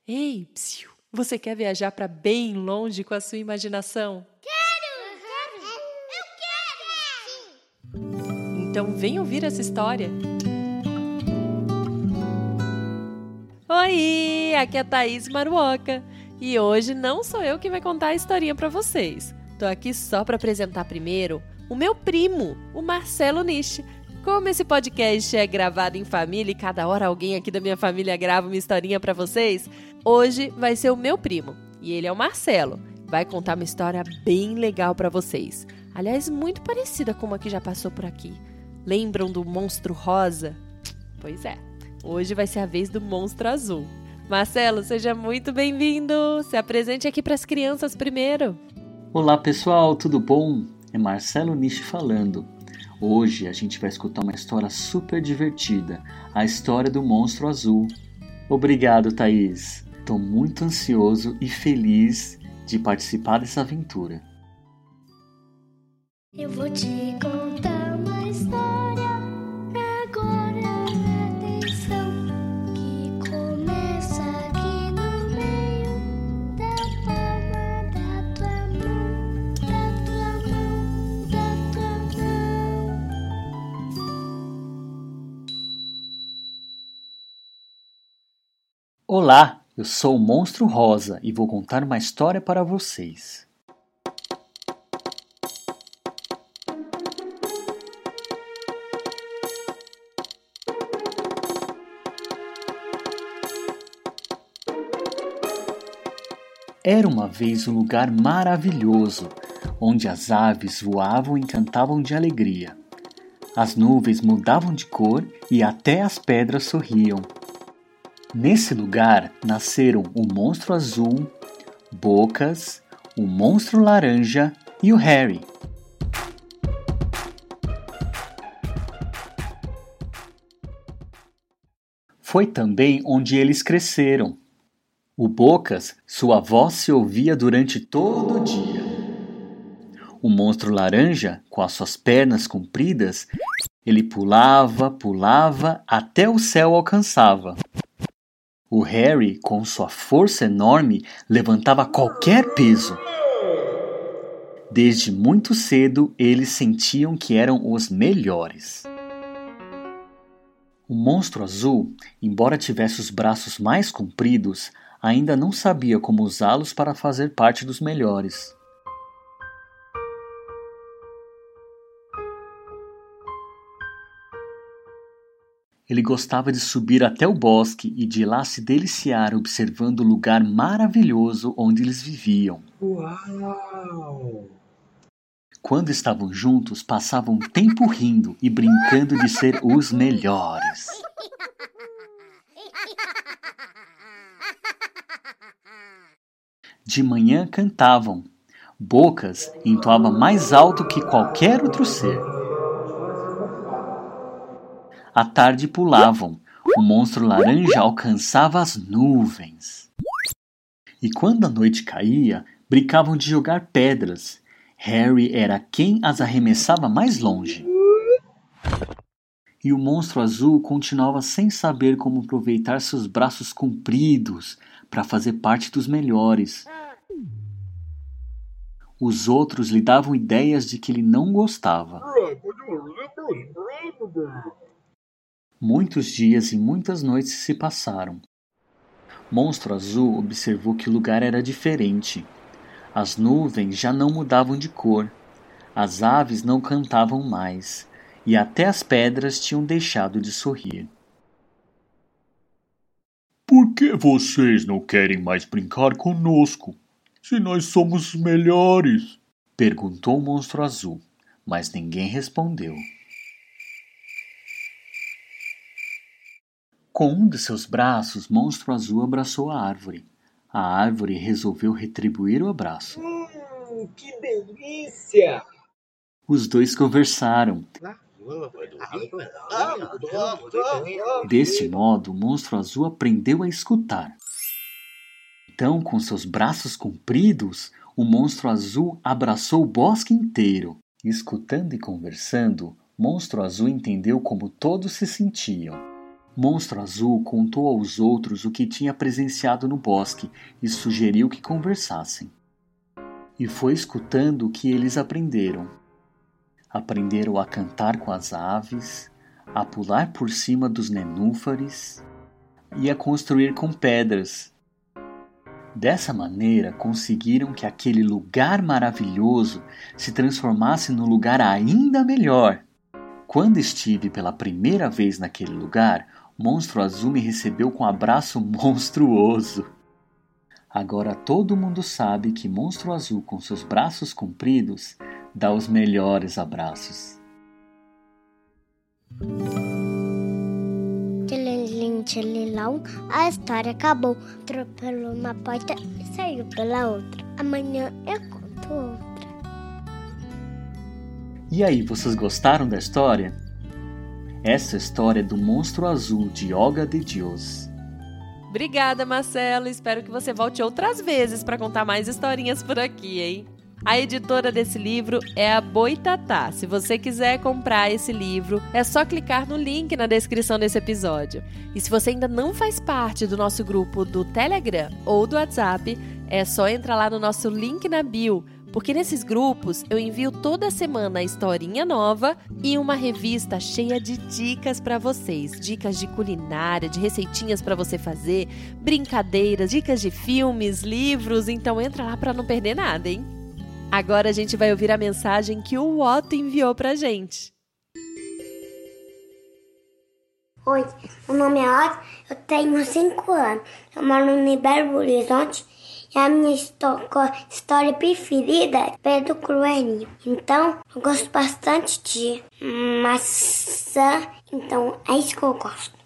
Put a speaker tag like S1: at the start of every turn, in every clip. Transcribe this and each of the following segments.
S1: Ei, psiu, você quer viajar para bem longe com a sua imaginação?
S2: Eu quero!
S1: Então vem ouvir essa história. Oi, aqui é a Thaís Maruoka e hoje não sou eu que vai contar a historinha para vocês. Tô aqui só para apresentar primeiro o meu primo, o Marcelo Nishi. Como esse podcast é gravado em família e cada hora alguém aqui da minha família grava uma historinha para vocês, hoje vai ser o meu primo e ele é o Marcelo. Vai contar uma história bem legal para vocês. Aliás, muito parecida com uma que já passou por aqui. Lembram do monstro rosa? Pois é, hoje vai ser a vez do monstro azul. Marcelo, seja muito bem-vindo. Se apresente aqui para as crianças primeiro.
S3: Olá pessoal, tudo bom? É Marcelo Nishi falando. Hoje a gente vai escutar uma história super divertida, a história do monstro azul. Obrigado, Thaís. Estou muito ansioso e feliz de participar dessa aventura.
S2: Eu vou te contar uma história, agora atenção, que começa aqui no meio da palma da tua mão, da tua mão, da tua mão.
S3: Olá, eu sou o Monstro Rosa e vou contar uma história para vocês. Era uma vez um lugar maravilhoso, onde as aves voavam e cantavam de alegria. As nuvens mudavam de cor e até as pedras sorriam. Nesse lugar nasceram o monstro azul, Bocas, o monstro laranja e o Harry. Foi também onde eles cresceram. O Bocas, sua voz se ouvia durante todo o dia. O monstro laranja, com as suas pernas compridas, ele pulava, pulava, até o céu alcançava. O Harry, com sua força enorme, levantava qualquer peso. Desde muito cedo, eles sentiam que eram os melhores. O monstro azul, embora tivesse os braços mais compridos, ainda não sabia como usá-los para fazer parte dos melhores. Ele gostava de subir até o bosque e de lá se deliciar observando o lugar maravilhoso onde eles viviam.
S4: Uau!
S3: Quando estavam juntos, passavam tempo rindo e brincando de ser os melhores. De manhã cantavam. Bocas entoava mais alto que qualquer outro ser. À tarde pulavam. O monstro laranja alcançava as nuvens. E quando a noite caía, brincavam de jogar pedras. Harry era quem as arremessava mais longe. E o monstro azul continuava sem saber como aproveitar seus braços compridos para fazer parte dos melhores. Os outros lhe davam ideias de que ele não gostava. Muitos dias e muitas noites se passaram. Monstro Azul observou que o lugar era diferente. As nuvens já não mudavam de cor, as aves não cantavam mais, e até as pedras tinham deixado de sorrir.
S5: Por que vocês não querem mais brincar conosco, se nós somos os melhores?
S3: Perguntou o Monstro Azul, mas ninguém respondeu. Com um de seus braços, Monstro Azul abraçou a árvore. A árvore resolveu retribuir o abraço.
S4: Que delícia!
S3: Os dois conversaram. Deste modo, o Monstro Azul aprendeu a escutar. Então, com seus braços compridos, o Monstro Azul abraçou o bosque inteiro. Escutando e conversando, Monstro Azul entendeu como todos se sentiam. Monstro Azul contou aos outros o que tinha presenciado no bosque e sugeriu que conversassem. E foi escutando o que eles aprenderam. Aprenderam a cantar com as aves, a pular por cima dos nenúfares e a construir com pedras. Dessa maneira, conseguiram que aquele lugar maravilhoso se transformasse num lugar ainda melhor. Quando estive pela primeira vez naquele lugar, Monstro Azul me recebeu com um abraço monstruoso. Agora todo mundo sabe que Monstro Azul, com seus braços compridos, dá os melhores abraços.
S2: Tchililão, a história acabou. Atropelou uma porta e saiu pela outra. Amanhã eu conto outra.
S3: E aí, vocês gostaram da história? Essa história é do Monstro Azul, de Olga de Dios.
S1: Obrigada, Marcelo. Espero que você volte outras vezes para contar mais historinhas por aqui, hein? A editora desse livro é a Boitatá. Se você quiser comprar esse livro, é só clicar no link na descrição desse episódio. E se você ainda não faz parte do nosso grupo do Telegram ou do WhatsApp, é só entrar lá no nosso link na bio, porque nesses grupos eu envio toda semana a historinha nova e uma revista cheia de dicas para vocês. Dicas de culinária, de receitinhas para você fazer, brincadeiras, dicas de filmes, livros. Então entra lá para não perder nada, hein? Agora a gente vai ouvir a mensagem que o Otto enviou pra gente.
S2: Oi, meu nome é Otto, eu tenho 5 anos. Eu moro em Belo Horizonte e a minha história preferida é Pedro Coelhinho. Então, eu gosto bastante de maçã, então é isso que eu gosto.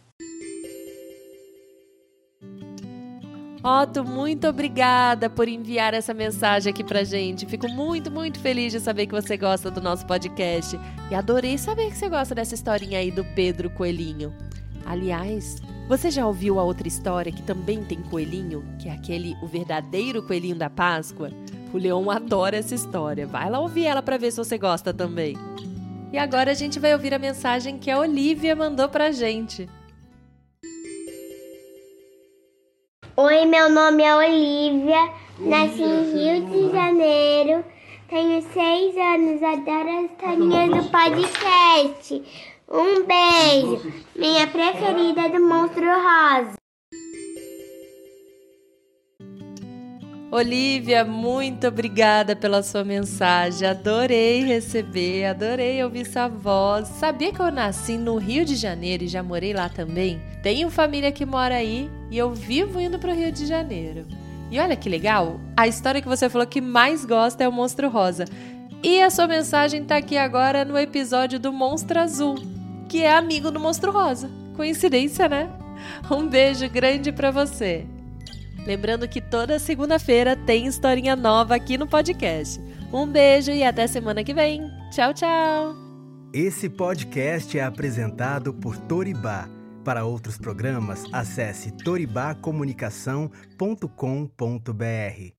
S1: Otto, muito obrigada por enviar essa mensagem aqui pra gente. Fico muito, muito feliz de saber que você gosta do nosso podcast. E adorei saber que você gosta dessa historinha aí do Pedro Coelhinho. Aliás, você já ouviu a outra história que também tem coelhinho? Que é o verdadeiro coelhinho da Páscoa? O Leon adora essa história. Vai lá ouvir ela pra ver se você gosta também. E agora a gente vai ouvir a mensagem que a Olivia mandou pra gente.
S2: Oi, meu nome é Olivia, nasci em Rio de Janeiro, tenho 6 anos, adoro as historinhas do podcast. Um beijo, minha preferida é do Monstro Rosa.
S1: Olivia, muito obrigada pela sua mensagem. Adorei receber, adorei ouvir sua voz. Sabia que eu nasci no Rio de Janeiro e já morei lá também? Tenho família que mora aí e eu vivo indo pro Rio de Janeiro. E olha que legal, a história que você falou que mais gosta é o Monstro Rosa. E a sua mensagem tá aqui agora no episódio do Monstro Azul, que é amigo do Monstro Rosa. Coincidência, né? Um beijo grande pra você. Lembrando que toda segunda-feira tem historinha nova aqui no podcast. Um beijo e até semana que vem. Tchau, tchau!
S6: Esse podcast é apresentado por Toribá. Para outros programas, acesse toribacomunicação.com.br.